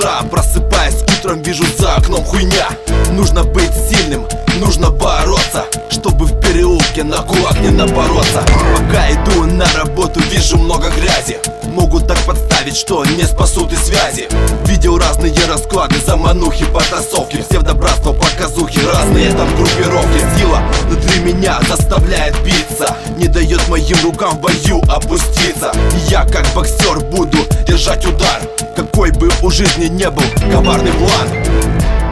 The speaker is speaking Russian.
утра, просыпаясь утром, вижу за окном хуйня. Нужно быть сильным, нужно бороться, чтобы в переулке на кулак не напороться. Пока иду на работу, вижу много грязи. Могут так подставить, что не спасут и связи. Видел разные расклады, заманухи, потасовки, псевдобратство, показухи, разные там группировки. Сила внутри меня заставляет биться, не дает моим рукам в бою опуститься. И я как боксер буду держать удар, какой бы у жизни не был коварный план.